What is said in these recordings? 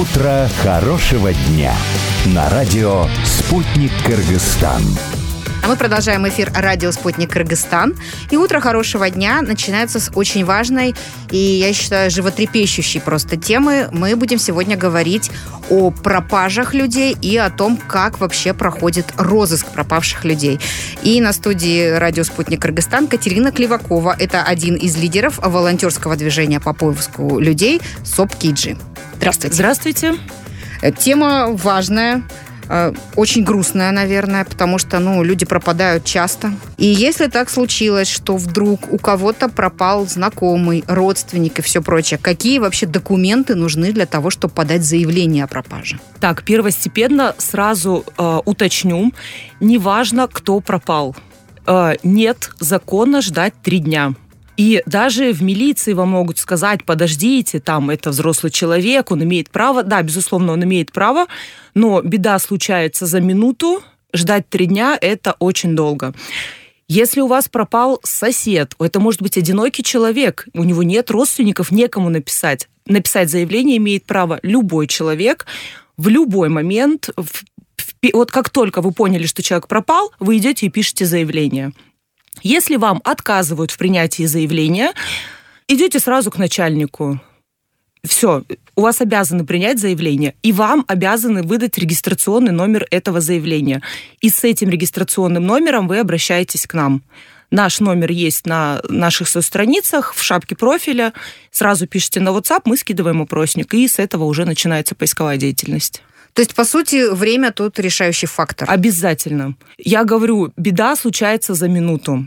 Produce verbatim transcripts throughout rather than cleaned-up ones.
Утро хорошего дня на радио «Спутник Кыргызстан». А мы продолжаем эфир радио «Спутник Кыргызстан». И утро хорошего дня начинается с очень важной и, я считаю, животрепещущей просто темы. Мы будем сегодня говорить о пропажах людей и о том, как вообще проходит розыск пропавших людей. И на студии радио «Спутник Кыргызстан» Катерина Клевакова. Это один из лидеров волонтерского движения по поиску людей СОП-Киджи. Здравствуйте. Здравствуйте. Тема важная. Очень грустная, наверное, потому что, ну, люди пропадают часто. И если так случилось, что вдруг у кого-то пропал знакомый, родственник и все прочее, какие вообще документы нужны для того, чтобы подать заявление о пропаже? Так, первостепенно сразу э, уточню. Неважно, кто пропал. Э, нет закона ждать три дня. И даже в милиции вам могут сказать: подождите, там, это взрослый человек, он имеет право. Да, безусловно, он имеет право, но беда случается за минуту, ждать три дня – это очень долго. Если у вас пропал сосед, это может быть одинокий человек, у него нет родственников, некому написать. Написать заявление имеет право любой человек в любой момент. Вот как только вы поняли, что человек пропал, вы идете и пишете заявление. Если вам отказывают в принятии заявления, идете сразу к начальнику. Все, у вас обязаны принять заявление, и вам обязаны выдать регистрационный номер этого заявления. И с этим регистрационным номером вы обращаетесь к нам. Наш номер есть на наших страницах, в шапке профиля. Сразу пишите на WhatsApp, мы скидываем опросник, и с этого уже начинается поисковая деятельность. То есть, по сути, время тут решающий фактор. Обязательно. Я говорю, беда случается за минуту.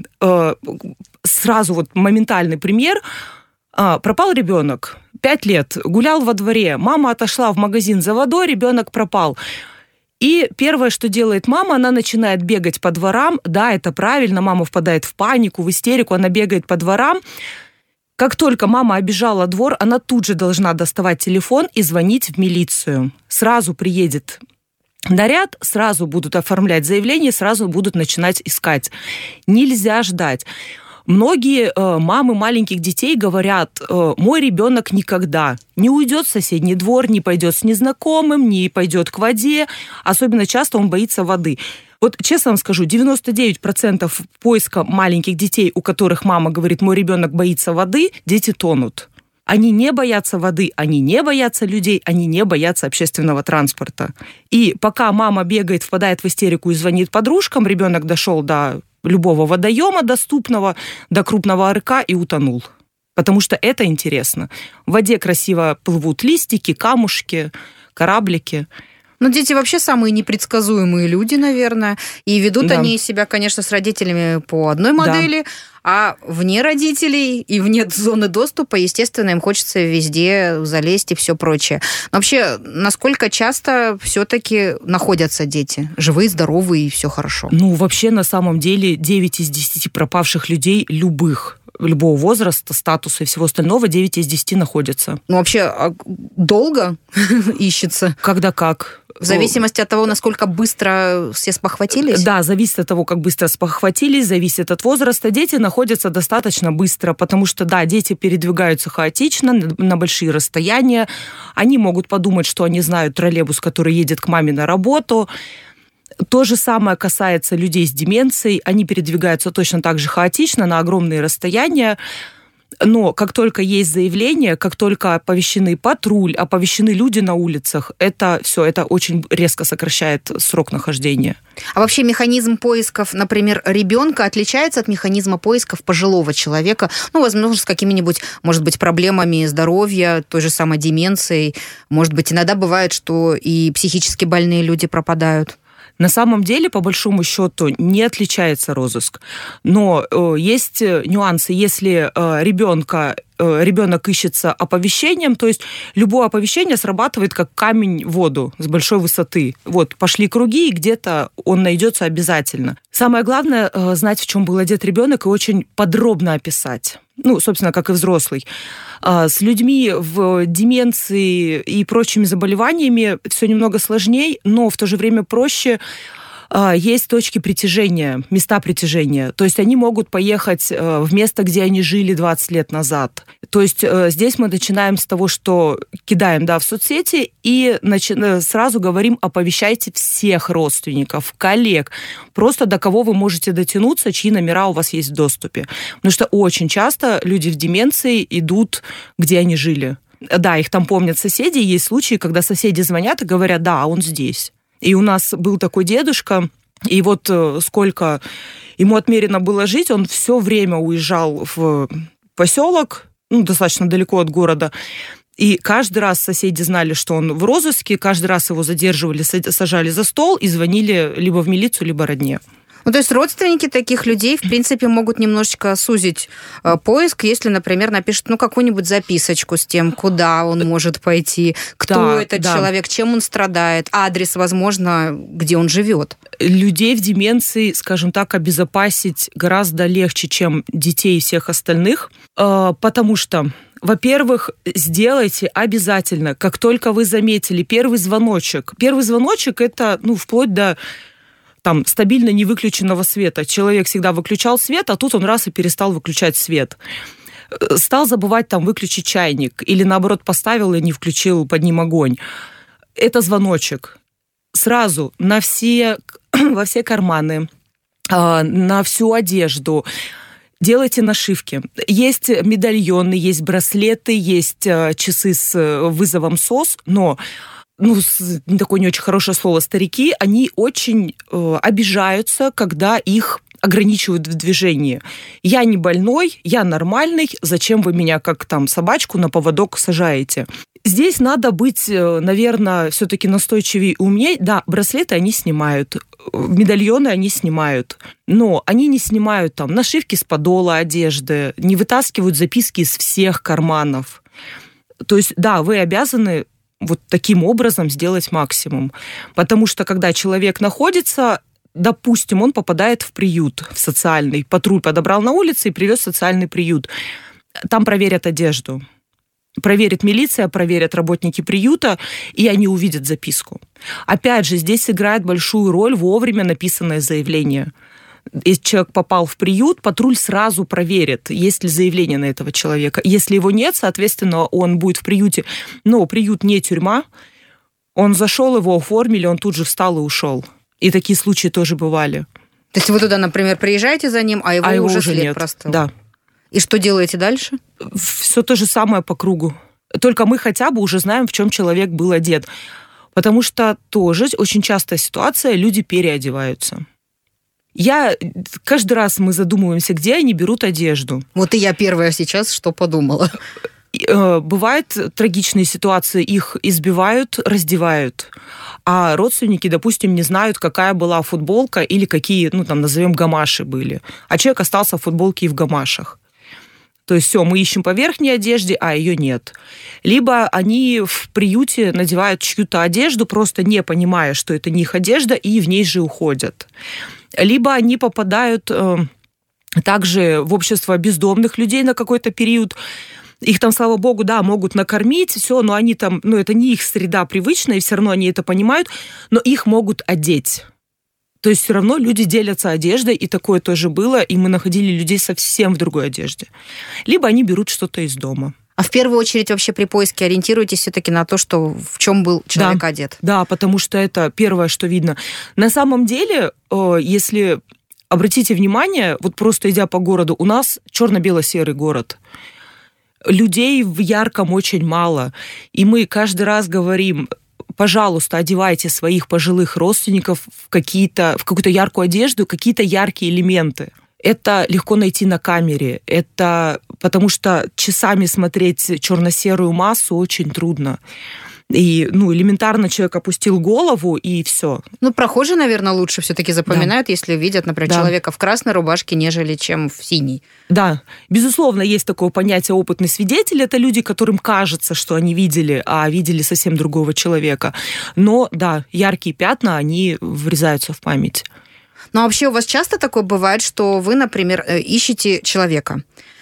Сразу вот моментальный пример. Пропал ребенок, пять лет, гулял во дворе, мама отошла в магазин за водой, ребенок пропал. И первое, что делает мама, она начинает бегать по дворам. Да, это правильно, мама впадает в панику, в истерику, она бегает по дворам. Как только мама обежала двор, она тут же должна доставать телефон и звонить в милицию. Сразу приедет наряд, сразу будут оформлять заявление, сразу будут начинать искать. Нельзя ждать. Многие э, мамы маленьких детей говорят: э, мой ребенок никогда не уйдет в соседний двор, не пойдет с незнакомым, не пойдет к воде. Особенно часто он боится воды. Вот честно вам скажу, девяносто девять процентов поиска маленьких детей, у которых мама говорит: мой ребенок боится воды, дети тонут. Они не боятся воды, они не боятся людей, они не боятся общественного транспорта. И пока мама бегает, впадает в истерику и звонит подружкам, ребенок дошел до любого водоема доступного, до крупного арыка и утонул. Потому что это интересно. В воде красиво плывут листики, камушки, кораблики. Ну, дети вообще самые непредсказуемые люди, наверное. И ведут Да. они себя, конечно, с родителями по одной модели, да. А вне родителей и вне зоны доступа, естественно, им хочется везде залезть и все прочее. Но вообще, насколько часто все-таки находятся дети? Живые, здоровые и все хорошо? Ну, вообще, на самом деле, девять из десяти пропавших людей любых, любого возраста, статуса и всего остального, девять из десяти находятся. Ну, вообще, долго ищется? Когда как. В зависимости от того, насколько быстро все спохватились? Да, зависит от того, как быстро спохватились, зависит от возраста. Дети находятся достаточно быстро, потому что, да, дети передвигаются хаотично, на большие расстояния. Они могут подумать, что они знают троллейбус, который едет к маме на работу. То же самое касается людей с деменцией. Они передвигаются точно так же хаотично, на огромные расстояния. Но как только есть заявление, как только оповещены патруль, оповещены люди на улицах, это все, это очень резко сокращает срок нахождения. А вообще механизм поисков, например, ребенка отличается от механизма поисков пожилого человека? Ну, возможно, с какими-нибудь, может быть, проблемами здоровья, той же самой деменцией. Может быть, иногда бывает, что и психически больные люди пропадают. На самом деле, по большому счету, не отличается розыск. Но э, есть нюансы. Если э, ребенка, э, ребенок ищется оповещением, то есть любое оповещение срабатывает как камень в воду с большой высоты. Вот, пошли круги, и где-то он найдется обязательно. Самое главное э, знать, в чем был одет ребенок, и очень подробно описать. Ну, собственно, как и взрослый. С людьми в деменции и прочими заболеваниями все немного сложнее, но в то же время проще. есть точки притяжения, места притяжения. То есть они могут поехать в место, где они жили двадцать лет назад. То есть здесь мы начинаем с того, что кидаем, да, в соцсети и начи- сразу говорим, оповещайте всех родственников, коллег, просто до кого вы можете дотянуться, чьи номера у вас есть в доступе. Потому что очень часто люди в деменции идут, где они жили. Да, их там помнят соседи, есть случаи, когда соседи звонят и говорят, да, он здесь. И у нас был такой дедушка, и вот сколько ему отмерено было жить, он все время уезжал в поселок, ну, достаточно далеко от города, и каждый раз соседи знали, что он в розыске, каждый раз его задерживали, сажали за стол и звонили либо в милицию, либо родне. Ну, то есть родственники таких людей, в принципе, могут немножечко сузить э, поиск, если, например, напишут, ну, какую-нибудь записочку с тем, куда он может пойти, кто да, этот да. человек, чем он страдает, адрес, возможно, где он живет. Людей в деменции, скажем так, обезопасить гораздо легче, чем детей и всех остальных, э, потому что, во-первых, сделайте обязательно, как только вы заметили первый звоночек. Первый звоночек – это, ну, вплоть до там стабильно не выключенного света. Человек всегда выключал свет, а тут он раз и перестал выключать свет. Стал забывать там выключить чайник или, наоборот, поставил и не включил под ним огонь. Это звоночек. Сразу на все, во все карманы, на всю одежду делайте нашивки. Есть медальоны, есть браслеты, есть часы с вызовом СОС, но ну, такое не очень хорошее слово, старики, они очень э, обижаются, когда их ограничивают в движении. Я не больной, я нормальный, зачем вы меня как там собачку на поводок сажаете? Здесь надо быть, наверное, все-таки настойчивее и умнее. Да, браслеты они снимают, медальоны они снимают, но они не снимают там нашивки с подола одежды, не вытаскивают записки из всех карманов. То есть, да, вы обязаны вот таким образом сделать максимум. Потому что, когда человек находится, допустим, он попадает в приют, в социальный, патруль подобрал на улице и привез в социальный приют. Там проверят одежду. Проверит милиция, проверят работники приюта, и они увидят записку. Опять же, здесь играет большую роль вовремя написанное заявление. Если человек попал в приют, патруль сразу проверит, есть ли заявление на этого человека. Если его нет, соответственно, он будет в приюте. Но приют не тюрьма. Он зашел, его оформили, он тут же встал и ушел. И такие случаи тоже бывали. То есть вы туда, например, приезжаете за ним, а его, а его уже, уже след нет. простыл? Да. И что делаете дальше? Все то же самое по кругу. Только мы хотя бы уже знаем, в чем человек был одет. Потому что тоже очень частая ситуация, люди переодеваются. Я, каждый раз мы задумываемся, где они берут одежду. Вот и я первая сейчас что подумала. Бывают трагичные ситуации, их избивают, раздевают, а родственники, допустим, не знают, какая была футболка или какие, ну, там, назовем, гамаши были. А человек остался в футболке и в гамашах. То есть все, мы ищем по верхней одежде, а ее нет. Либо они в приюте надевают чью-то одежду, просто не понимая, что это не их одежда, и в ней же уходят. Либо они попадают э, также в общество бездомных людей на какой-то период. Их там, слава богу, да, могут накормить, все, но они там, ну, это не их среда привычная, и все равно они это понимают, но их могут одеть. То есть все равно люди делятся одеждой, и такое тоже было, и мы находили людей совсем в другой одежде. Либо они берут что-то из дома. А в первую очередь вообще при поиске ориентируйтесь все-таки на то, что в чем был человек да, одет. Да, потому что это первое, что видно. На самом деле, если обратите внимание, вот просто идя по городу, у нас черно-бело-серый город. Людей в ярком очень мало. И мы каждый раз говорим, пожалуйста, одевайте своих пожилых родственников в, какие-то, в какую-то яркую одежду, какие-то яркие элементы. Это легко найти на камере. Это потому что часами смотреть черно-серую массу очень трудно. И, ну, элементарно человек опустил голову, и все. Ну, прохожие, наверное, лучше все-таки запоминают, да. если видят, например, да. человека в красной рубашке, нежели чем в синей. Да, безусловно, есть такое понятие опытный свидетель. Это люди, которым кажется, что они видели, а видели совсем другого человека. Но, да, яркие пятна, они врезаются в память. Но вообще у вас часто такое бывает, что вы, например, ищете человека,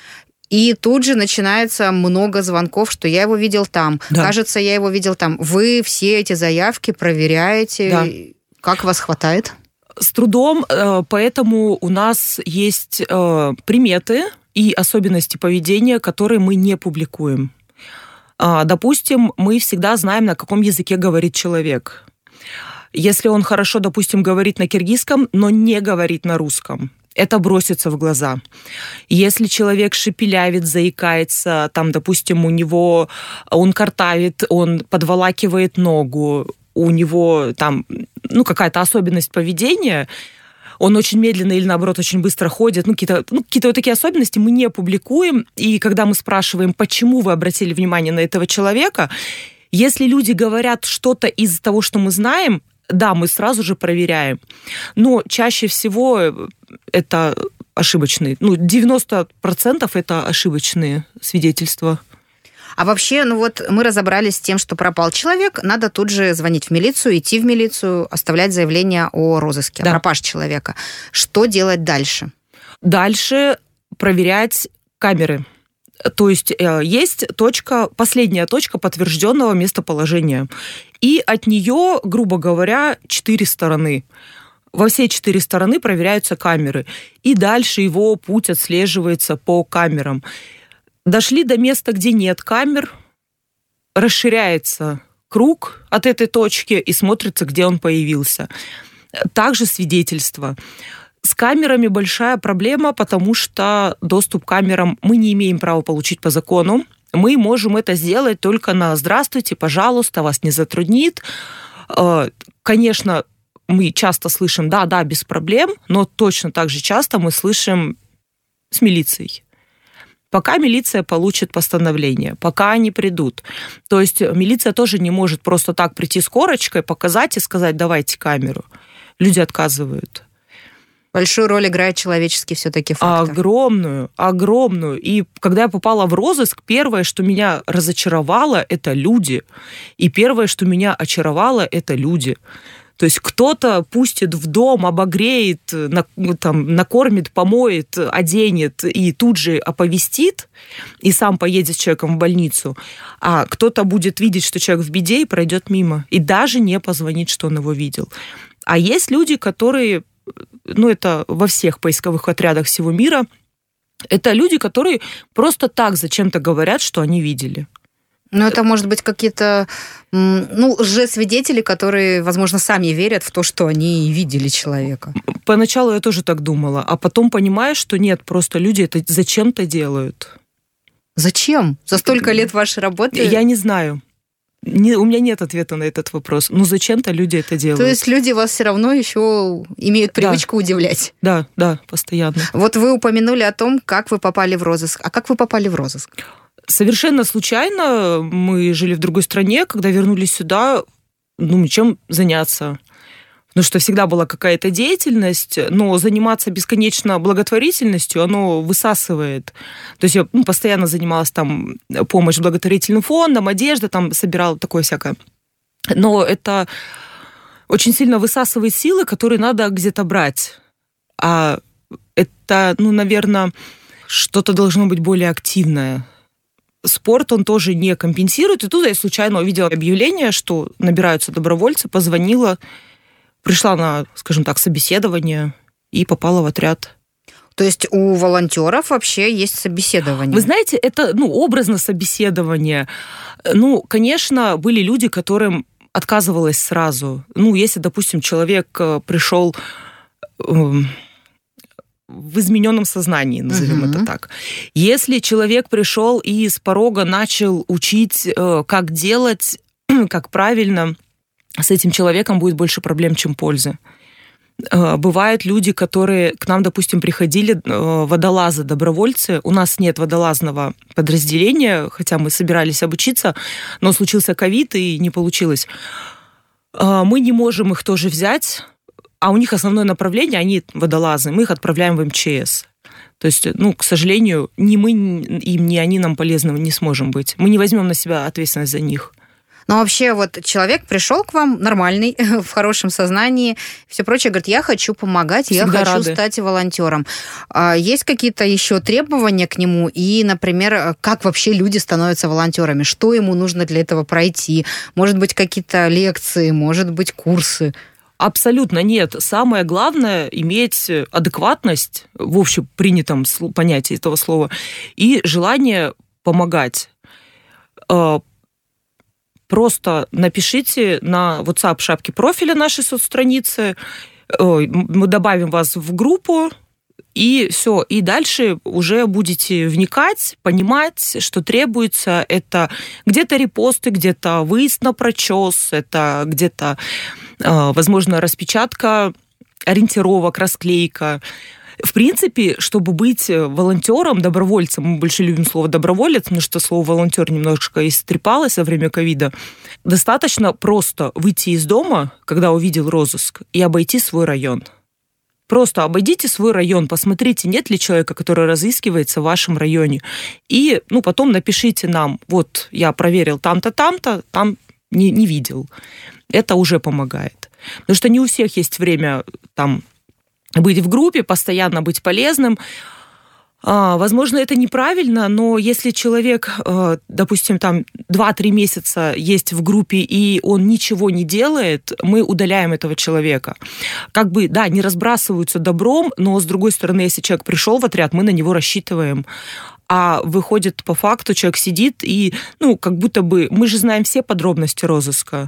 и тут же начинается много звонков, что я его видел там, да. кажется, я его видел там. Вы все эти заявки проверяете? Да. Как вас хватает? С трудом, поэтому у нас есть приметы и особенности поведения, которые мы не публикуем. Допустим, мы всегда знаем, на каком языке говорит человек. Если он хорошо, допустим, говорит на киргизском, но не говорит на русском, это бросится в глаза. Если человек шепелявит, заикается, там, допустим, у него он картавит, он подволакивает ногу, у него там, ну, какая-то особенность поведения, он очень медленно или, наоборот, очень быстро ходит, ну, какие-то, ну, какие-то вот такие особенности мы не публикуем. И когда мы спрашиваем, почему вы обратили внимание на этого человека, если люди говорят что-то из того, что мы знаем, да, мы сразу же проверяем. Но чаще всего это ошибочные. Ну, девяносто процентов это ошибочные свидетельства. А вообще, ну вот мы разобрались с тем, что пропал человек, надо тут же звонить в милицию, идти в милицию, оставлять заявление о розыске, да. о пропаже человека. Что делать дальше? Дальше проверять камеры. То есть есть точка, последняя точка подтвержденного местоположения. И от нее, грубо говоря, четыре стороны. Во все четыре стороны проверяются камеры. И дальше его путь отслеживается по камерам. Дошли до места, где нет камер, расширяется круг от этой точки и смотрится, где он появился. Также свидетельства. С камерами большая проблема, потому что доступ к камерам мы не имеем права получить по закону. Мы можем это сделать только на «здравствуйте, пожалуйста, вас не затруднит». Конечно, мы часто слышим «да, да, без проблем», но точно так же часто мы слышим «с милицией». Пока милиция получит постановление, пока они придут. То есть милиция тоже не может просто так прийти с корочкой, показать и сказать «давайте камеру». Люди отказывают. Большую роль играет человеческий все-таки фактор. Огромную, огромную. И когда я попала в розыск, первое, что меня разочаровало, это люди. И первое, что меня очаровало, это люди. То есть кто-то пустит в дом, обогреет, там, накормит, помоет, оденет и тут же оповестит, и сам поедет с человеком в больницу, а кто-то будет видеть, что человек в беде, и пройдет мимо, и даже не позвонит, что он его видел. А есть люди, которые, ну это во всех поисковых отрядах всего мира, это люди, которые просто так зачем-то говорят, что они видели. Ну, это, может быть, какие-то, ну, лжесвидетели, которые, возможно, сами верят в то, что они видели человека. Поначалу я тоже так думала, а потом понимаешь, что нет, просто люди это зачем-то делают. Зачем? За столько лет вашей работы? Я не знаю. Не, у меня нет ответа на этот вопрос. Но зачем-то люди это делают. То есть люди вас все равно еще имеют привычку да. удивлять? Да, да, постоянно. Вот вы упомянули о том, как вы попали в розыск. А как вы попали в розыск? Совершенно случайно мы жили в другой стране, когда вернулись сюда, ну, чем заняться. Потому что всегда была какая-то деятельность, но заниматься бесконечно благотворительностью, оно высасывает. То есть я ну, постоянно занималась там помощью благотворительным фондам, одежда, там собирала такое всякое. Но это очень сильно высасывает силы, которые надо где-то брать. А это, ну, наверное, что-то должно быть более активное. Спорт он тоже не компенсирует. И тут я случайно увидела объявление, что набираются добровольцы, позвонила, пришла на, скажем так, собеседование и попала в отряд. То есть у волонтеров вообще есть собеседование? Вы знаете, это, ну, образно собеседование. Ну, конечно, были люди, которым отказывалось сразу. Ну, если, допустим, человек пришел в измененном сознании, назовем uh-huh. это так. Если человек пришел и с порога начал учить, как делать, как правильно, с этим человеком будет больше проблем, чем пользы. Бывают люди, которые к нам, допустим, приходили, водолазы, добровольцы. У нас нет водолазного подразделения, хотя мы собирались обучиться, но случился ковид, и не получилось. Мы не можем их тоже взять, а у них основное направление, они водолазы, мы их отправляем в эм че эс. То есть, ну, к сожалению, ни мы им, ни они нам полезны не сможем быть. Мы не возьмем на себя ответственность за них. Но вообще вот человек пришел к вам нормальный, в хорошем сознании, все прочее, говорит, я хочу помогать, Всегда я хочу рады. стать волонтером. Есть какие-то еще требования к нему? И, например, как вообще люди становятся волонтерами? Что ему нужно для этого пройти? Может быть, какие-то лекции, может быть, курсы? Абсолютно нет. Самое главное — иметь адекватность в общепринятом понятии этого слова и желание помогать. Просто напишите на WhatsApp шапке профиля нашей соцстраницы, мы добавим вас в группу, и все. И дальше уже будете вникать, понимать, что требуется. Это где-то репосты, где-то выезд на прочес, это где-то, возможно, распечатка ориентировок, расклейка. В принципе, чтобы быть волонтером, добровольцем, мы больше любим слово «доброволец», потому что слово «волонтер» немножечко истрепалось во время ковида, достаточно просто выйти из дома, когда увидел розыск, и обойти свой район. Просто обойдите свой район, посмотрите, нет ли человека, который разыскивается в вашем районе. И ну, потом напишите нам, вот я проверил там-то, там-то, там не, не видел. Это уже помогает. Потому что не у всех есть время там быть в группе, постоянно быть полезным. Возможно, это неправильно, но если человек, допустим, там два-три месяца есть в группе, и он ничего не делает, мы удаляем этого человека. Как бы, да, не разбрасываются добром, но, с другой стороны, если человек пришел в отряд, мы на него рассчитываем. А выходит, по факту, человек сидит, и, ну, как будто бы, мы же знаем все подробности розыска.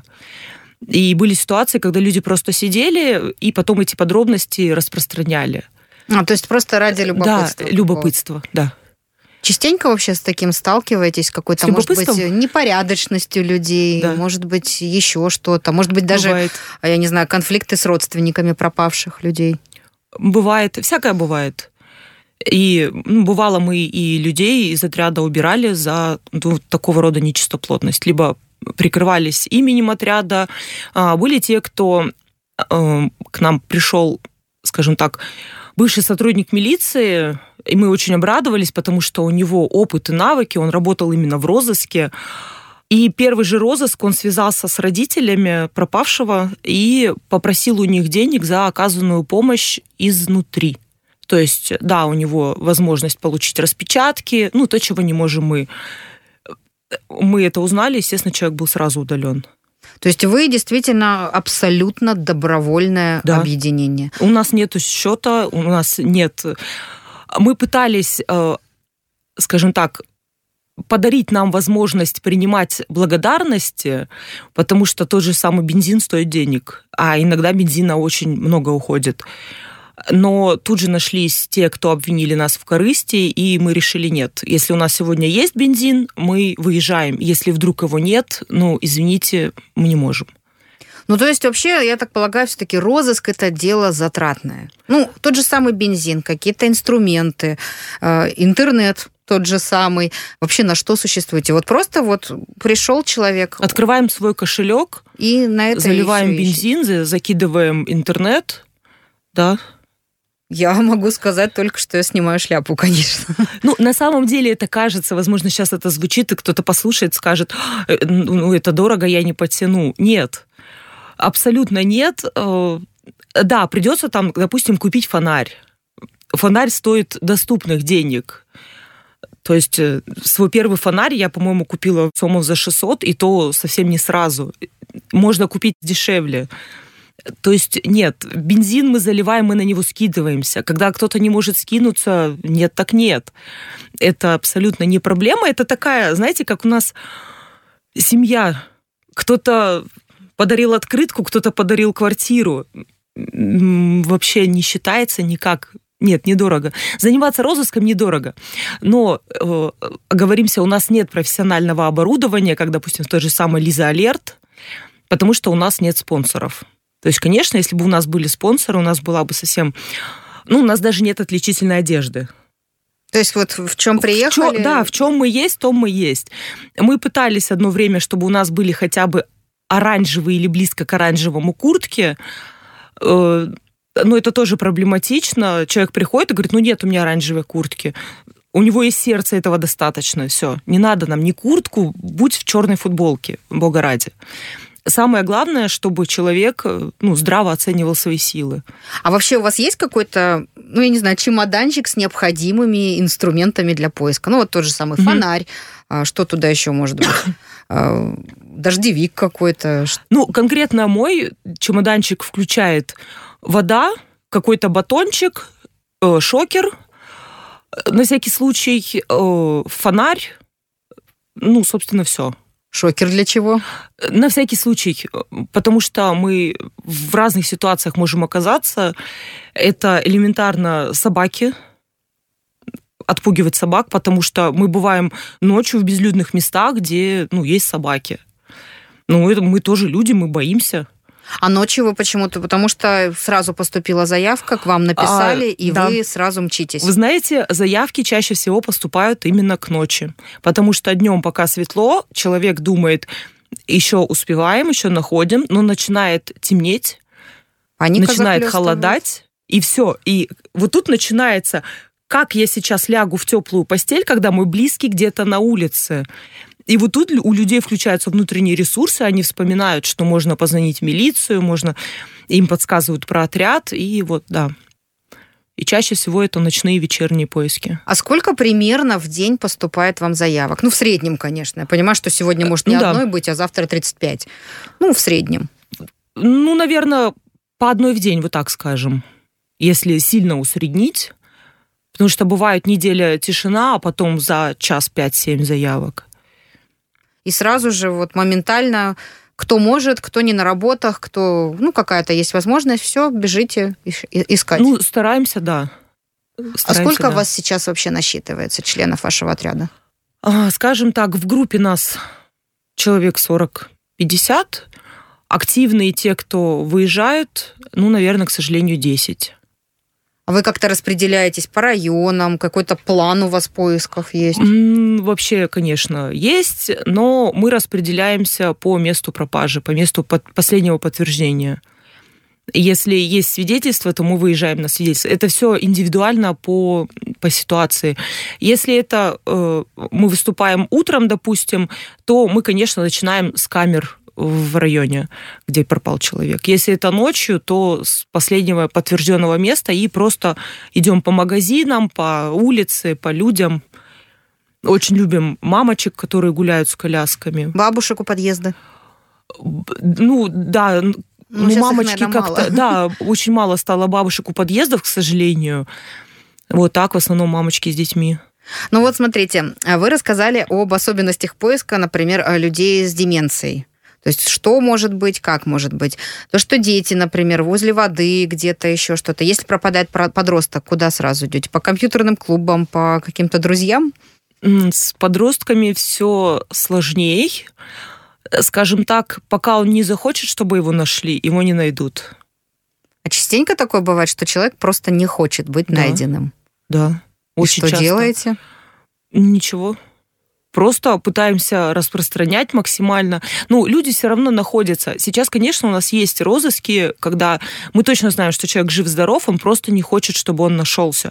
И были ситуации, когда люди просто сидели, и потом эти подробности распространяли. А, то есть просто ради любопытства. Да, любопытство, да. Частенько вообще с таким сталкиваетесь? Какой-то, может быть, непорядочностью людей, да. Может быть, еще что-то, может быть, даже, бывает. Я не знаю, конфликты с родственниками пропавших людей? Бывает, всякое бывает. И ну, бывало, мы и людей из отряда убирали за ну, такого рода нечистоплотность, либо прикрывались именем отряда. А были те, кто э, к нам пришел, скажем так, бывший сотрудник милиции, и мы очень обрадовались, потому что у него опыт и навыки, он работал именно в розыске. И первый же розыск, он связался с родителями пропавшего и попросил у них денег за оказанную помощь изнутри. То есть, да, у него возможность получить распечатки, ну, то, чего не можем мы. Мы это узнали, естественно, человек был сразу удален. То есть вы действительно абсолютно добровольное да. объединение? У нас нет счета, у нас нет... Мы пытались, скажем так, подарить нам возможность принимать благодарности, потому что тот же самый бензин стоит денег, а иногда бензина очень много уходит. Но тут же нашлись те, кто обвинили нас в корысти, и мы решили нет. Если у нас сегодня есть бензин, мы выезжаем. Если вдруг его нет, ну, извините, мы не можем. Ну, то есть вообще, я так полагаю, все-таки розыск – это дело затратное. Ну, тот же самый бензин, какие-то инструменты, э, интернет тот же самый. Вообще на что существуете? Вот просто вот пришел человек... Открываем свой кошелек, и на это заливаем бензин, ищет. Закидываем интернет, да. Я могу сказать только, что я снимаю шляпу, конечно. Ну, на самом деле это кажется, возможно, сейчас это звучит, и кто-то послушает, скажет, ну, это дорого, я не потяну. Нет, абсолютно нет. Да, придется там, допустим, купить фонарь. Фонарь стоит доступных денег. То есть свой первый фонарь я, по-моему, купила сомов за шестьсот, и то совсем не сразу. Можно купить дешевле. То есть нет, бензин мы заливаем, мы на него скидываемся. Когда кто-то не может скинуться, нет, так нет. Это абсолютно не проблема. Это такая, знаете, как у нас семья. Кто-то подарил открытку, кто-то подарил квартиру. Вообще не считается никак. Нет, недорого. Заниматься розыском недорого. Но, э, оговоримся, у нас нет профессионального оборудования, как, допустим, в той же самой Лиза Алерт, потому что у нас нет спонсоров. То есть, конечно, если бы у нас были спонсоры, у нас была бы совсем... Ну, у нас даже нет отличительной одежды. То есть вот в чем приехали? В чем, да, в чем мы есть, том мы есть. Мы пытались одно время, чтобы у нас были хотя бы оранжевые или близко к оранжевому куртки, но это тоже проблематично. Человек приходит и говорит, ну нет у меня оранжевой куртки. У него есть сердце, этого достаточно. Все, не надо нам ни куртку, будь в черной футболке, бога ради. Самое главное, чтобы человек ну, здраво оценивал свои силы. А вообще у вас есть какой-то, ну, я не знаю, чемоданчик с необходимыми инструментами для поиска? Ну, вот тот же самый mm-hmm. фонарь, что туда еще может быть? э, дождевик какой-то. Ну, конкретно мой чемоданчик включает вода, какой-то батончик, э, шокер, на всякий случай э, фонарь, ну, собственно, все. Шокер для чего? На всякий случай, потому что мы в разных ситуациях можем оказаться. Это элементарно собаки, отпугивать собак, потому что мы бываем ночью в безлюдных местах, где, ну, есть собаки. Ну, это мы тоже люди, мы боимся. А ночью вы почему-то... Потому что сразу поступила заявка, к вам написали, а, и да. вы сразу мчитесь. Вы знаете, заявки чаще всего поступают именно к ночи. Потому что днем, пока светло, человек думает, еще успеваем, еще находим, но начинает темнеть, Паника начинает холодать, и все. И вот тут начинается... Как я сейчас лягу в теплую постель, когда мой близкий где-то на улице? И вот тут у людей включаются внутренние ресурсы, они вспоминают, что можно позвонить в милицию, можно, им подсказывают про отряд, и вот, да. И чаще всего это ночные вечерние поиски. А сколько примерно в день поступает вам заявок? Ну, в среднем, конечно. Я понимаю, что сегодня может не ну, одной да. быть, а завтра тридцать пять. Ну, в среднем. Ну, наверное, по одной в день, вот так скажем. Если сильно усреднить. Потому что бывает неделя тишина, а потом за час пять-семь заявок. И сразу же вот моментально, кто может, кто не на работах, кто, ну, какая-то есть возможность, все, бежите искать. Ну, стараемся, да. Стараемся, а сколько да. вас сейчас вообще насчитывается членов вашего отряда? А, скажем так, в группе нас человек сорок-пятьдесят. Активные те, кто выезжают, ну, наверное, к сожалению, десять. А вы как-то распределяетесь по районам? Какой-то план у вас поисков есть? Вообще, конечно, есть, но мы распределяемся по месту пропажи, по месту последнего подтверждения. Если есть свидетельство, то мы выезжаем на свидетельство. Это все индивидуально по, по ситуации. Если это э, мы выступаем утром, допустим, то мы, конечно, начинаем с камер в районе, где пропал человек. Если это ночью, то с последнего подтвержденного места и просто идем по магазинам, по улице, по людям. Очень любим мамочек, которые гуляют с колясками. Бабушек у подъезда? Ну, да, ну, ну мамочки как-то... Мало. Да, очень мало стало бабушек у подъездов, к сожалению. Вот так в основном мамочки с детьми. Ну вот смотрите, вы рассказали об особенностях поиска, например, людей с деменцией. То есть что может быть, как может быть. То, что дети, например, возле воды, где-то еще что-то. Если пропадает подросток, куда сразу идете? По компьютерным клубам, по каким-то друзьям? С подростками все сложней. Скажем так, пока он не захочет, чтобы его нашли, его не найдут. А частенько такое бывает, что человек просто не хочет быть да. найденным? Да, очень И что часто. делаете? Ничего. Просто пытаемся распространять максимально. Ну, люди все равно находятся. Сейчас, конечно, у нас есть розыски, когда мы точно знаем, что человек жив-здоров, он просто не хочет, чтобы он нашелся.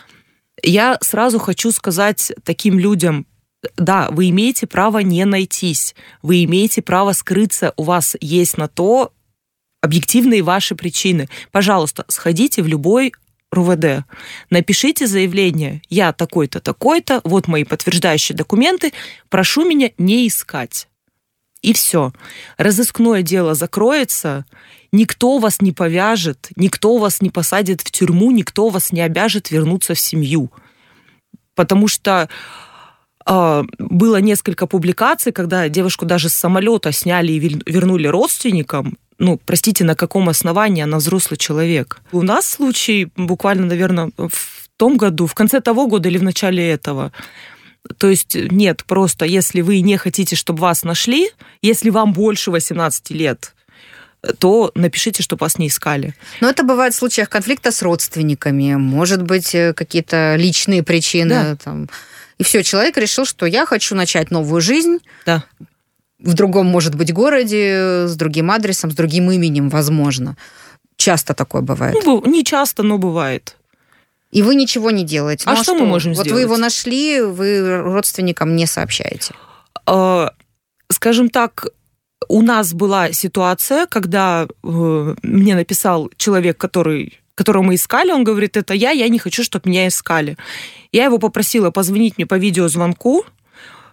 Я сразу хочу сказать таким людям, да, вы имеете право не найтись, вы имеете право скрыться, у вас есть на то объективные ваши причины. Пожалуйста, сходите в любой РУВД. Напишите заявление. Я такой-то, такой-то, вот мои подтверждающие документы, прошу меня не искать. И все. Разыскное дело закроется, никто вас не повяжет, никто вас не посадит в тюрьму, никто вас не обяжет вернуться в семью. Потому что э, было несколько публикаций, когда девушку даже с самолета сняли и вернули родственникам. Ну, простите, на каком основании она взрослый человек? У нас случай буквально, наверное, в том году, в конце того года или в начале этого. То есть нет, просто если вы не хотите, чтобы вас нашли, если вам больше восемнадцати лет, то напишите, чтобы вас не искали. Но это бывает в случаях конфликта с родственниками, может быть, какие-то личные причины. Да. Там. И все, человек решил, что я хочу начать новую жизнь. Да. В другом, может быть, городе, с другим адресом, с другим именем, возможно. Часто такое бывает. Ну, не часто, но бывает. И вы ничего не делаете. А ну, что, что мы можем вот сделать? Вот вы его нашли, вы родственникам не сообщаете. Э, скажем так, у нас была ситуация, когда э, мне написал человек, который, которого мы искали, он говорит, это я, я не хочу, чтобы меня искали. Я его попросила позвонить мне по видеозвонку.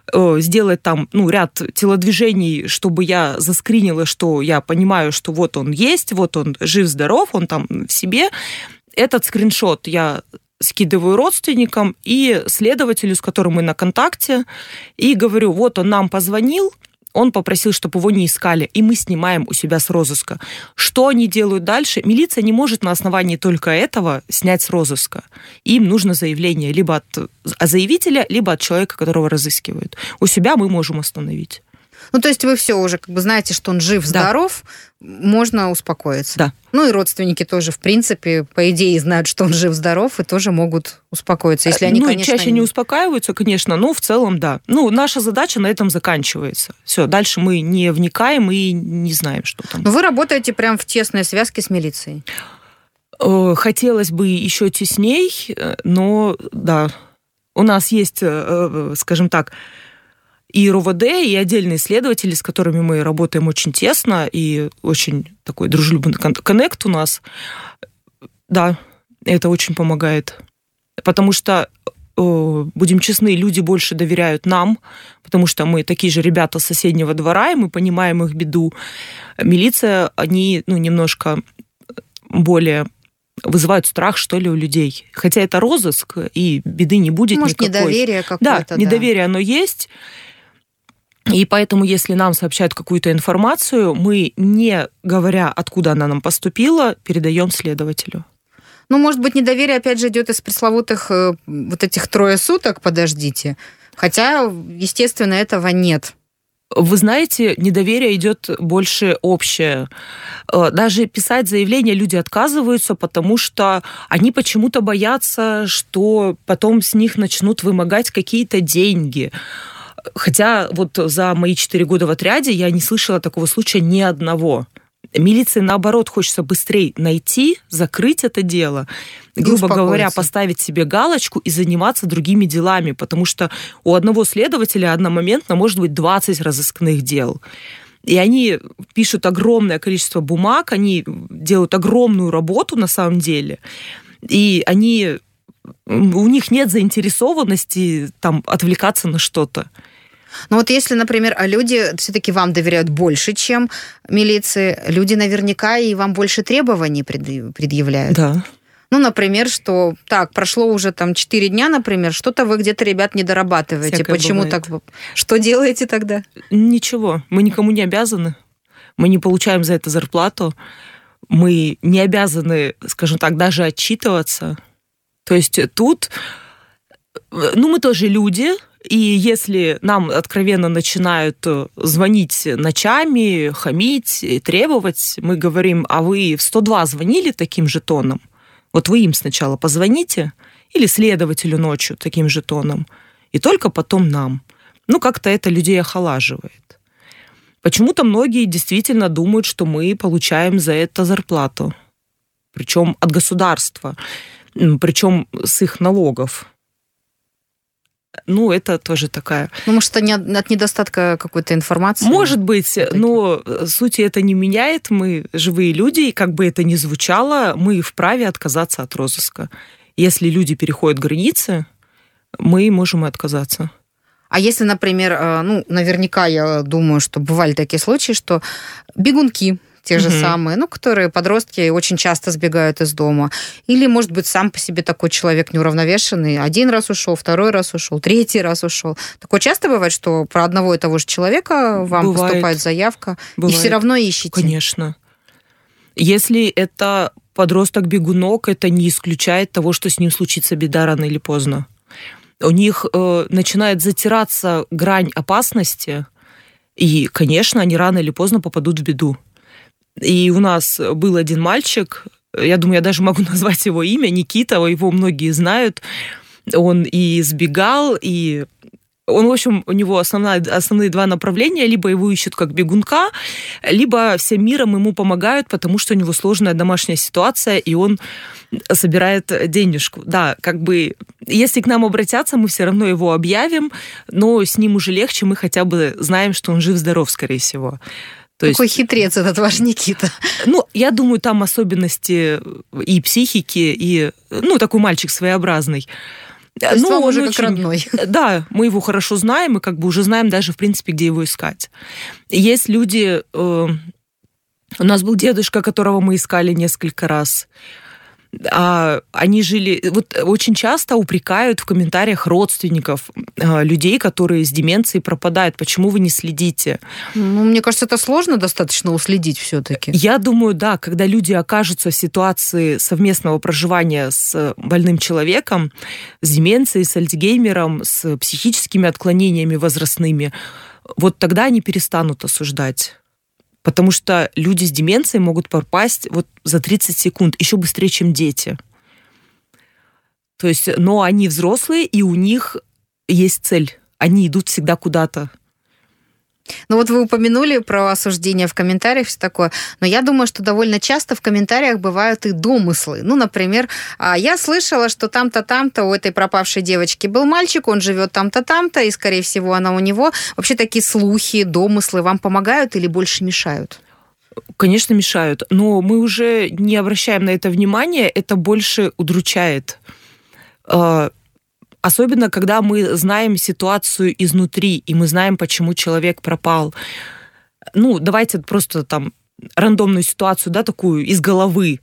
сделать там, ну, ряд телодвижений, чтобы я заскринила, что я понимаю, что вот он есть, вот он жив-здоров, он там в себе. Этот скриншот я скидываю родственникам и следователю, с которым мы на контакте, и говорю, вот он нам позвонил, он попросил, чтобы его не искали, и мы снимаем у себя с розыска. Что они делают дальше? Милиция не может на основании только этого снять с розыска. Им нужно заявление либо от заявителя, либо от человека, которого разыскивают. У себя мы можем остановить. Ну, то есть вы все уже как бы знаете, что он жив-здоров, да. Можно успокоиться. Да. Ну, и родственники тоже, в принципе, по идее, знают, что он жив-здоров, и тоже могут успокоиться, если они, ну, конечно... чаще не успокаиваются, конечно, но в целом, да. Ну, наша задача на этом заканчивается. Все, дальше мы не вникаем и не знаем, что там. Но вы работаете прям в тесной связке с милицией? Хотелось бы еще тесней, но, да, у нас есть, скажем так, и РОВД, и отдельные следователи, с которыми мы работаем очень тесно, и очень такой дружелюбный коннект у нас. Да, это очень помогает. Потому что, будем честны, люди больше доверяют нам, потому что мы такие же ребята с соседнего двора, и мы понимаем их беду. Милиция, они, ну, немножко более... вызывают страх, что ли, у людей. Хотя это розыск, и беды не будет Может, никакой. Может, недоверие какое-то. Да, да, недоверие оно есть. И поэтому, если нам сообщают какую-то информацию, мы, не говоря, откуда она нам поступила, передаем следователю. Ну, может быть, недоверие, опять же, идет из пресловутых э, вот этих трое суток, подождите. Хотя, естественно, этого нет. Вы знаете, недоверие идет больше общее. Даже писать заявление люди отказываются, потому что они почему-то боятся, что потом с них начнут вымогать какие-то деньги. Хотя вот за мои четыре года в отряде я не слышала такого случая ни одного. Милиции, наоборот, хочется быстрее найти, закрыть это дело, и, грубо говоря, поставить себе галочку и заниматься другими делами, потому что у одного следователя одномоментно может быть двадцать разыскных дел. И они пишут огромное количество бумаг, они делают огромную работу на самом деле, и они, у них нет заинтересованности там, отвлекаться на что-то. Ну вот если, например, люди все-таки вам доверяют больше, чем милиции, люди наверняка и вам больше требований предъявляют. Да. Ну, например, что так, прошло уже там четыре дня, например, что-то вы где-то, ребят, не дорабатываете. Всякое Почему бывает. так? Что делаете тогда? Ничего, мы никому не обязаны. Мы не получаем за это зарплату. Мы не обязаны, скажем так, даже отчитываться. То есть тут, ну, мы тоже люди. И если нам откровенно начинают звонить ночами, хамить, требовать, мы говорим, а вы в сто два звонили таким же тоном? Вот вы им сначала позвоните или следователю ночью таким же тоном, и только потом нам. Ну, как-то это людей охолаживает. Почему-то многие действительно думают, что мы получаем за это зарплату. Причем от государства, причем с их налогов. Ну, это тоже такая... Ну, может, это от недостатка какой-то информации? Может быть, но сути это не меняет. Мы живые люди, и как бы это ни звучало, мы вправе отказаться от розыска. Если люди переходят границы, мы можем и отказаться. А если, например, ну, наверняка, я думаю, что бывали такие случаи, что бегунки, те же угу. самые, ну, которые подростки очень часто сбегают из дома. Или, может быть, сам по себе такой человек неуравновешенный. Один раз ушел, второй раз ушел, третий раз ушел. Такое часто бывает, что про одного и того же человека вам бывает. Поступает заявка, бывает. И все равно ищете? Конечно. Если это подросток-бегунок, это не исключает того, что с ним случится беда рано или поздно. У них э, начинает затираться грань опасности, и, конечно, они рано или поздно попадут в беду. И у нас был один мальчик, я думаю, я даже могу назвать его имя, Никита, его многие знают. Он и сбегал, и он, в общем, у него основная, основные два направления. Либо его ищут как бегунка, либо всем миром ему помогают, потому что у него сложная домашняя ситуация, и он собирает денежку. Да, как бы, если к нам обратятся, мы все равно его объявим, но с ним уже легче, мы хотя бы знаем, что он жив-здоров, скорее всего. То Какой есть, хитрец этот ваш Никита. Ну, я думаю, там особенности и психики, и, ну, такой мальчик своеобразный. То есть ну, вам он уже очень, как родной. Да, мы его хорошо знаем, и как бы уже знаем даже, в принципе, где его искать. Есть люди... Э, у нас был дедушка, которого мы искали несколько раз. А они жили... Вот очень часто упрекают в комментариях родственников э, людей, которые с деменцией пропадают. Почему вы не следите? Ну, мне кажется, это сложно достаточно уследить все-таки. Я думаю, да, когда люди окажутся в ситуации совместного проживания с больным человеком, с деменцией, с альцгеймером, с психическими отклонениями возрастными, вот тогда они перестанут осуждать. Потому что люди с деменцией могут пропасть вот за тридцать секунд, еще быстрее, чем дети. То есть, но они взрослые, и у них есть цель. Они идут всегда куда-то. Ну вот вы упомянули про осуждение в комментариях, все такое, но я думаю, что довольно часто в комментариях бывают и домыслы. Ну, например, я слышала, что там-то, там-то у этой пропавшей девочки был мальчик, он живет там-то, там-то, и, скорее всего, она у него. Вообще такие слухи, домыслы вам помогают или больше мешают? Конечно, мешают, но мы уже не обращаем на это внимания, это больше удручает. Особенно, когда мы знаем ситуацию изнутри, и мы знаем, почему человек пропал. Ну, давайте просто там рандомную ситуацию, да, такую из головы.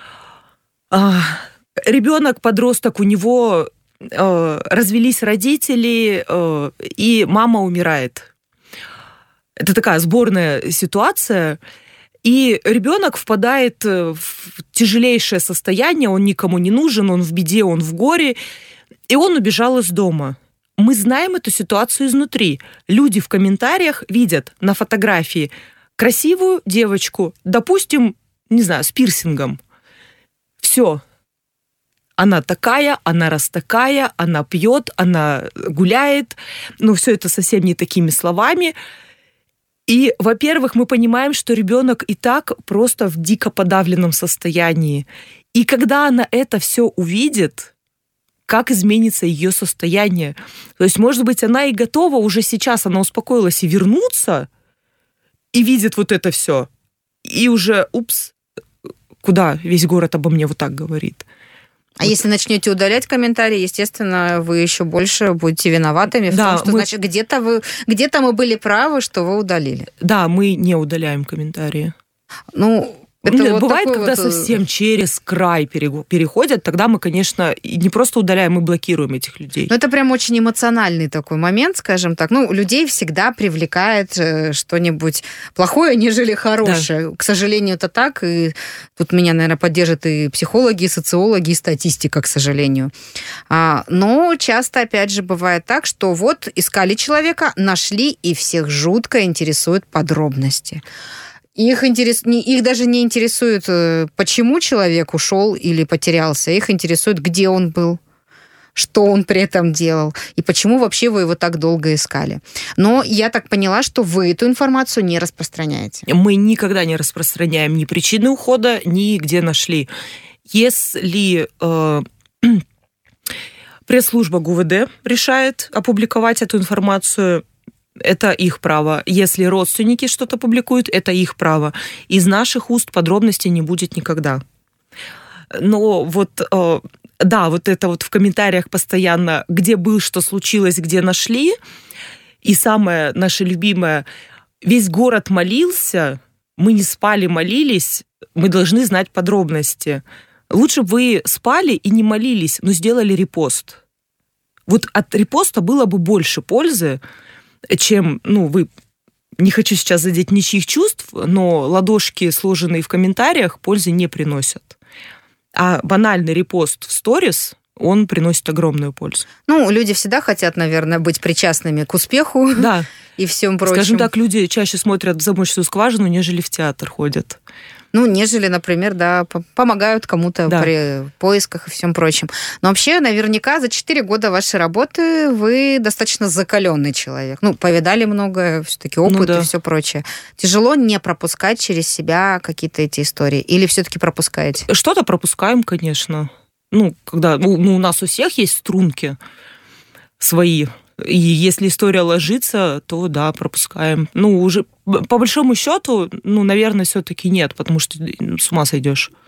А, ребенок, подросток, у него э, развелись родители, э, и мама умирает. Это такая сборная ситуация. И ребенок впадает в тяжелейшее состояние, он никому не нужен, он в беде, он в горе, и он убежал из дома. Мы знаем эту ситуацию изнутри. Люди в комментариях видят на фотографии красивую девочку, допустим, не знаю, с пирсингом. Все. Она такая, она раз такая, она пьет, она гуляет. Ну, все это совсем не такими словами. И, во-первых, мы понимаем, что ребенок и так просто в дико подавленном состоянии. И когда она это все увидит, как изменится ее состояние. То есть, может быть, она и готова уже сейчас, она успокоилась и вернуться, и видит вот это все. И уже, упс, куда весь город обо мне вот так говорит. А вот. Если начнете удалять комментарии, естественно, вы еще больше будете виноватыми в да, том, что, мы... значит, где-то, вы, где-то мы были правы, что вы удалили. Да, мы не удаляем комментарии. Ну, это Нет, вот бывает, когда вот... совсем через край переходят, тогда мы, конечно, не просто удаляем, мы блокируем этих людей. Ну, это прям очень эмоциональный такой момент, скажем так. Ну, людей всегда привлекает что-нибудь плохое, нежели хорошее. Да. К сожалению, это так. И тут меня, наверное, поддержат и психологи, и социологи, и статистика, к сожалению. Но часто, опять же, бывает так, что вот искали человека, нашли, и всех жутко интересуют подробности. Их, интерес... их даже не интересует, почему человек ушел или потерялся. Их интересует, где он был, что он при этом делал, и почему вообще вы его так долго искали. Но я так поняла, что вы эту информацию не распространяете. Мы никогда не распространяем ни причины ухода, ни где нашли. Если э, пресс-служба ГУВД решает опубликовать эту информацию, это их право. Если родственники что-то публикуют, это их право. Из наших уст подробностей не будет никогда. Но вот, э, да, вот это вот в комментариях постоянно, где был, что случилось, где нашли. И самое наше любимое, весь город молился, мы не спали, молились, мы должны знать подробности. Лучше бы вы спали и не молились, но сделали репост. Вот от репоста было бы больше пользы, чем, ну, вы, не хочу сейчас задеть ничьих чувств, но ладошки, сложенные в комментариях, пользы не приносят. А банальный репост в сторис, он приносит огромную пользу. Ну, люди всегда хотят, наверное, быть причастными к успеху, да, и всем прочим. Скажем так, люди чаще смотрят в замочную скважину, нежели в театр ходят. Ну, нежели, например, да, помогают кому-то да. при поисках и всем прочем. Но вообще, наверняка, за четыре года вашей работы вы достаточно закаленный человек. Ну, повидали много, все-таки опыт ну, да. и все прочее. Тяжело не пропускать через себя какие-то эти истории? Или все-таки пропускаете? Что-то пропускаем, конечно. Ну, когда ну, у нас у всех есть струнки свои. И если история ложится, то да, пропускаем. Ну, уже по большому счету, ну, наверное, все-таки нет, потому что с ума сойдешь.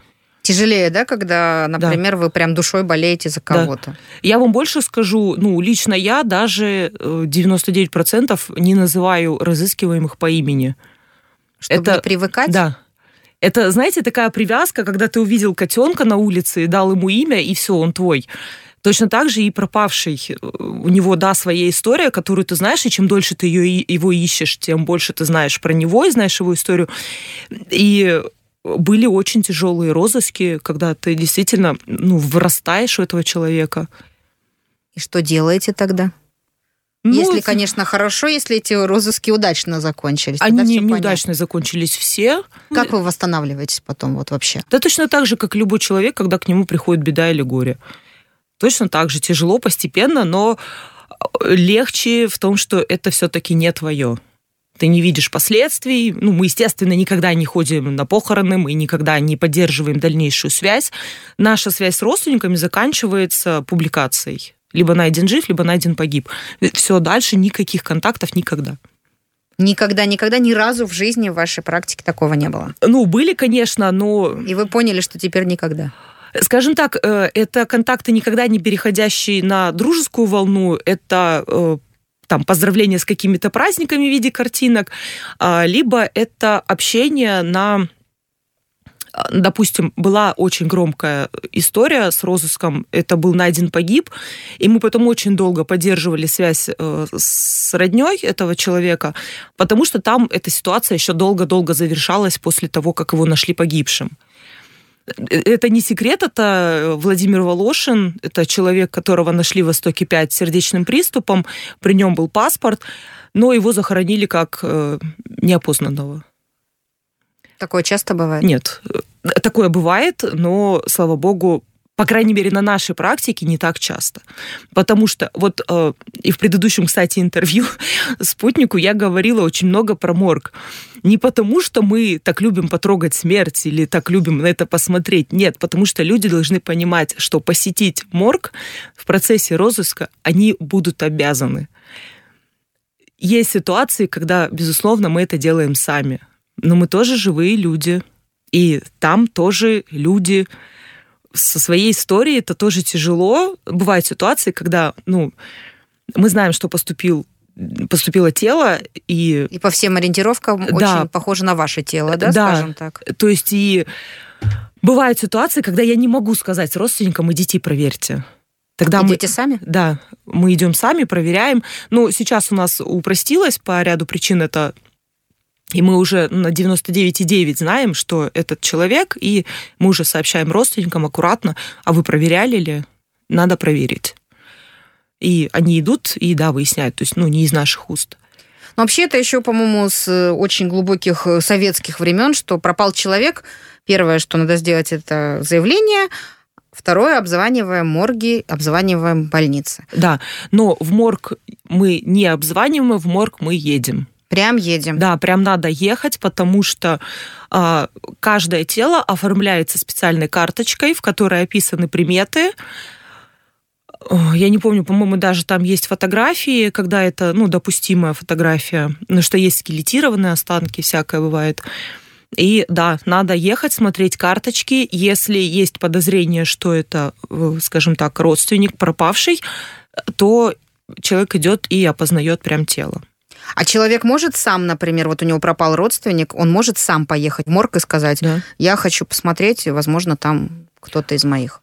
Тяжелее, да, когда, например, да. вы прям душой болеете за кого-то? Да. Я вам больше скажу, ну, лично я даже девяносто девять процентов не называю разыскиваемых по имени. Чтобы это, не привыкать? Да. Это, знаете, такая привязка, когда ты увидел котенка на улице и дал ему имя, и все, он твой. Точно так же и пропавший. У него, да, своя история, которую ты знаешь, и чем дольше ты ее, его ищешь, тем больше ты знаешь про него и знаешь его историю. И были очень тяжелые розыски, когда ты действительно, ну, вырастаешь у этого человека. И что делаете тогда? Ну, если, конечно, хорошо, если эти розыски удачно закончились. Они не, неудачно закончились все. Как вы восстанавливаетесь потом вот вообще? Да точно так же, как любой человек, когда к нему приходит беда или горе. Точно так же, тяжело, постепенно, но легче в том, что это все-таки не твое. Ты не видишь последствий. Ну, мы, естественно, никогда не ходим на похороны, мы никогда не поддерживаем дальнейшую связь. Наша связь с родственниками заканчивается публикацией. Либо найден жив, либо найден погиб. Все, дальше никаких контактов никогда. Никогда, никогда, ни разу в жизни в вашей практике такого не было? Ну, были, конечно, но... И вы поняли, что теперь никогда? Скажем так, это контакты, никогда не переходящие на дружескую волну, это... там, поздравления с какими-то праздниками в виде картинок, либо это общение на... Допустим, была очень громкая история с розыском, это был найден погиб, и мы потом очень долго поддерживали связь с роднёй этого человека, потому что там эта ситуация еще долго-долго завершалась после того, как его нашли погибшим. Это не секрет, это Владимир Волошин, это человек, которого нашли в Востоке пять с сердечным приступом, при нем был паспорт, но его захоронили как неопознанного. Такое часто бывает? Нет, такое бывает, но, слава богу, по крайней мере, на нашей практике не так часто. Потому что вот э, и в предыдущем, кстати, интервью «Спутнику» я говорила очень много про морг. Не потому, что мы так любим потрогать смерть или так любим на это посмотреть. Нет, потому что люди должны понимать, что посетить морг в процессе розыска они будут обязаны. Есть ситуации, когда, безусловно, мы это делаем сами. Но мы тоже живые люди. И там тоже люди... со своей историей это тоже тяжело. Бывают ситуации, когда, ну, мы знаем, что поступил, поступило тело, и... И по всем ориентировкам да, очень похоже на ваше тело, да, да, скажем так? То есть и бывают ситуации, когда я не могу сказать родственникам, идите проверьте. Тогда Идете мы, сами? Да, мы идем сами, проверяем. Ну, сейчас у нас упростилось по ряду причин это... И мы уже на девяносто девять и девять знаем, что этот человек, и мы уже сообщаем родственникам аккуратно, а вы проверяли ли? Надо проверить. И они идут и, да, выясняют, то есть, ну, не из наших уст. Но вообще это еще, по-моему, с очень глубоких советских времен, что пропал человек, первое, что надо сделать, это заявление, второе, обзваниваем морги, обзваниваем больницы. Да, но в морг мы не обзваниваем, в морг мы едем. Прям едем. Да, прям надо ехать, потому что э, каждое тело оформляется специальной карточкой, в которой описаны приметы. Я не помню, по-моему, даже там есть фотографии, когда это, ну, допустимая фотография, потому что есть скелетированные останки, всякое бывает. И да, надо ехать, смотреть карточки. Если есть подозрение, что это, скажем так, родственник пропавший, то человек идет и опознает прям тело. А человек может сам, например, вот у него пропал родственник, он может сам поехать в морг и сказать, да, я хочу посмотреть, возможно, там кто-то из моих.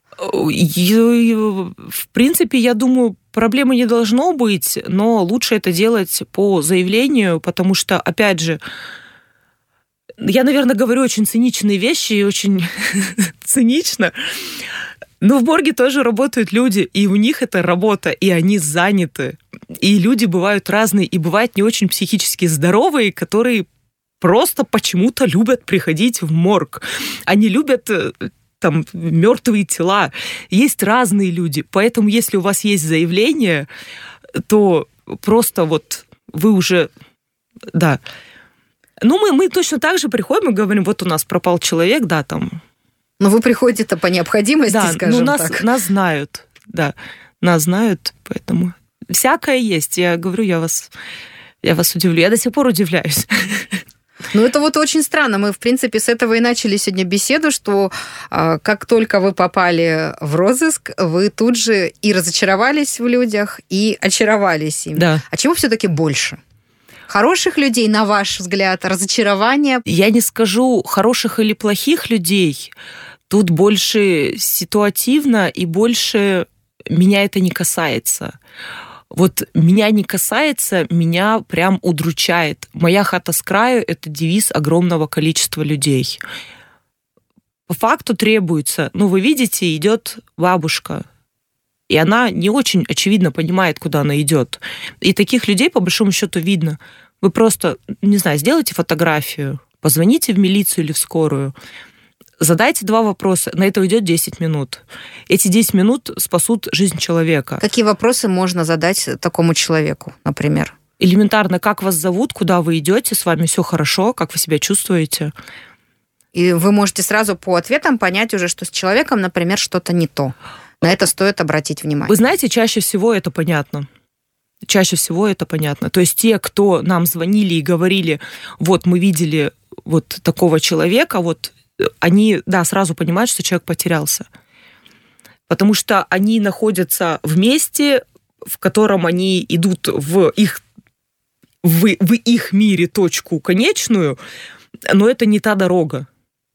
В принципе, я думаю, проблемы не должно быть, но лучше это делать по заявлению, потому что, опять же, я, наверное, говорю очень циничные вещи и очень цинично, но в морге тоже работают люди, и у них это работа, и они заняты. И люди бывают разные, и бывают не очень психически здоровые, которые просто почему-то любят приходить в морг. Они любят там мертвые тела. Есть разные люди. Поэтому, если у вас есть заявление, то просто вот вы уже... Да. Ну, мы, мы точно так же приходим и говорим, вот у нас пропал человек, да, там... Но вы приходите-то по необходимости, да, скажем ну, нас, так. Нас знают, да. Нас знают, поэтому... Всякое есть. Я говорю, я вас, я вас удивлю. Я до сих пор удивляюсь. Ну, это вот очень странно. Мы, в принципе, с этого и начали сегодня беседу, что э, как только вы попали в розыск, вы тут же и разочаровались в людях, и очаровались ими. Да. А чего все-таки больше? Хороших людей, на ваш взгляд, разочарования? Я не скажу хороших или плохих людей. Тут больше ситуативно и больше меня это не касается. Вот меня не касается, меня прям удручает. Моя хата с краю – это девиз огромного количества людей. По факту требуется, ну, вы видите, идет бабушка, и она не очень очевидно понимает, куда она идет. И таких людей, по большому счету, видно. Вы просто, не знаю, сделайте фотографию, позвоните в милицию или в скорую, задайте два вопроса, на это уйдет десять минут. Эти десять минут спасут жизнь человека. Какие вопросы можно задать такому человеку, например? Элементарно, как вас зовут, куда вы идете, с вами все хорошо, как вы себя чувствуете. И вы можете сразу по ответам понять уже, что с человеком, например, что-то не то. На это стоит обратить внимание. Вы знаете, чаще всего это понятно. Чаще всего это понятно. То есть те, кто нам звонили и говорили, вот мы видели вот такого человека, вот они, да, сразу понимают, что человек потерялся. Потому что они находятся в месте, в котором они идут в их, в, в их мире точку конечную, но это не та дорога.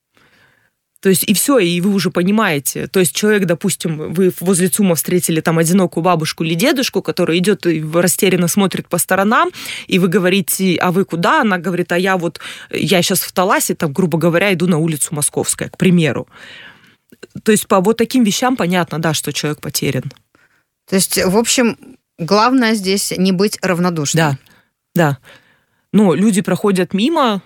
То есть и все, и вы уже понимаете. То есть человек, допустим, вы возле ЦУМа встретили там одинокую бабушку или дедушку, который идет и растерянно смотрит по сторонам, и вы говорите, а вы куда? Она говорит, а я вот, я сейчас в Таласе, там, грубо говоря, иду на улицу Московская, к примеру. То есть по вот таким вещам понятно, да, что человек потерян. То есть, в общем, главное здесь не быть равнодушным. Да, да. Но люди проходят мимо.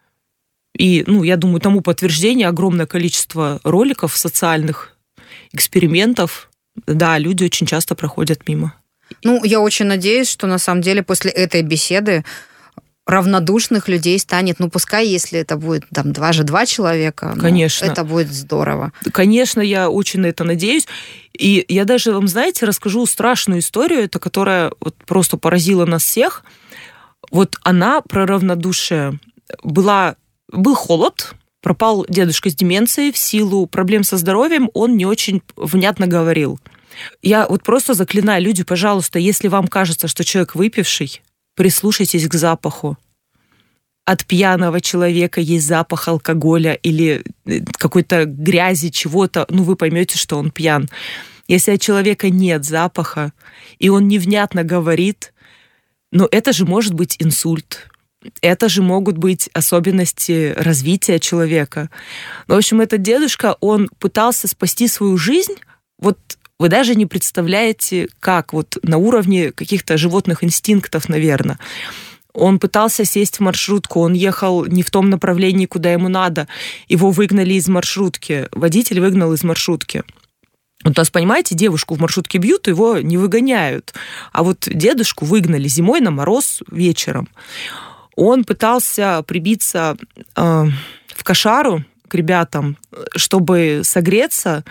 И, ну, я думаю, тому подтверждение огромное количество роликов, социальных экспериментов. Да, люди очень часто проходят мимо. Ну, я очень надеюсь, что на самом деле после этой беседы равнодушных людей станет, ну, пускай, если это будет там два же два человека, конечно, это будет здорово. Конечно, я очень на это надеюсь. И я даже вам, знаете, расскажу страшную историю, это которая вот просто поразила нас всех. Вот она про равнодушие. Была... Был холод, пропал дедушка с деменцией, в силу проблем со здоровьем он не очень внятно говорил. Я вот просто заклинаю, люди, пожалуйста, если вам кажется, что человек выпивший, прислушайтесь к запаху. От пьяного человека есть запах алкоголя или какой-то грязи, чего-то, ну вы поймете, что он пьян. Если от человека нет запаха, и он невнятно говорит, но это же может быть инсульт. Это же могут быть особенности развития человека. В общем, этот дедушка, он пытался спасти свою жизнь. Вот вы даже не представляете, как, вот на уровне каких-то животных инстинктов, наверное. Он пытался сесть в маршрутку, он ехал не в том направлении, куда ему надо. Его выгнали из маршрутки. Водитель выгнал из маршрутки. Вот у нас, понимаете, девушку в маршрутке бьют, его не выгоняют. А вот дедушку выгнали зимой на мороз вечером. Он пытался прибиться э, в Кошару к ребятам, чтобы согреться.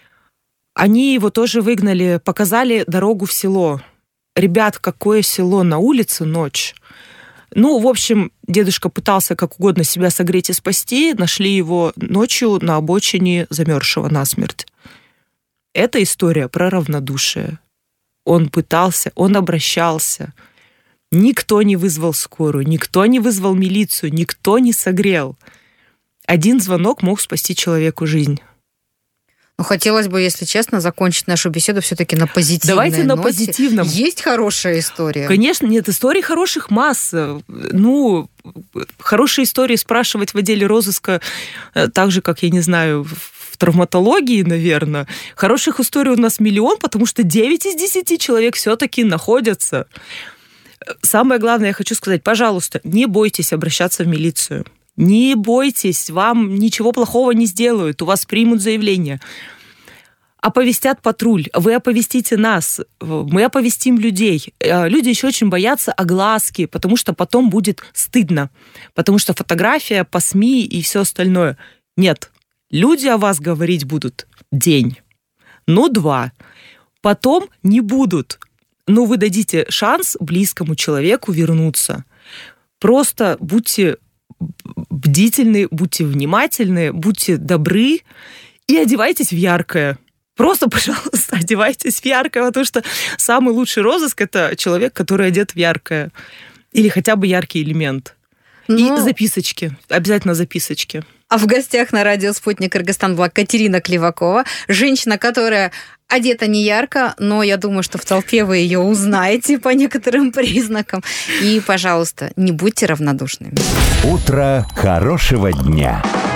Они его тоже выгнали, показали дорогу в село. Ребят, какое село на улице, ночь. Ну, в общем, дедушка пытался как угодно себя согреть и спасти. Нашли его ночью на обочине замерзшего насмерть. Это история про равнодушие. Он пытался, он обращался. Никто не вызвал скорую, никто не вызвал милицию, никто не согрел. Один звонок мог спасти человеку жизнь. Ну, хотелось бы, если честно, закончить нашу беседу все-таки на позитивной Давайте на ноте. позитивном. Есть хорошая история? Конечно, нет, историй хороших масса. Ну, хорошие истории спрашивать в отделе розыска, так же, как, я не знаю, в травматологии, наверное. Хороших историй у нас миллион, потому что девять из десяти человек все-таки находятся. Самое главное, я хочу сказать, пожалуйста, не бойтесь обращаться в милицию. Не бойтесь, вам ничего плохого не сделают, у вас примут заявление. Оповестят патруль, вы оповестите нас, мы оповестим людей. Люди еще очень боятся огласки, потому что потом будет стыдно, потому что фотография по СМИ и все остальное. Нет, люди о вас говорить будут день, ну два, потом не будут. Но вы дадите шанс близкому человеку вернуться. Просто будьте бдительны, будьте внимательны, будьте добры и одевайтесь в яркое. Просто, пожалуйста, одевайтесь в яркое, потому что самый лучший розыск – это человек, который одет в яркое. Или хотя бы яркий элемент. Но... И записочки. Обязательно записочки. А в гостях на радио «Спутник Кыргызстан» была Катерина Клевакова, женщина, которая одета не ярко, но я думаю, что в толпе вы ее узнаете по некоторым признакам. И, пожалуйста, не будьте равнодушными. Утро хорошего дня.